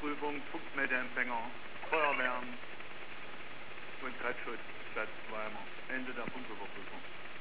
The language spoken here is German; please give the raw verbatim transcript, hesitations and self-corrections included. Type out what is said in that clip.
Überprüfung, Funkmeldeempfänger, Feuerwehren und Treibschutz Stadt Weimar. Ende der Funküberprüfung.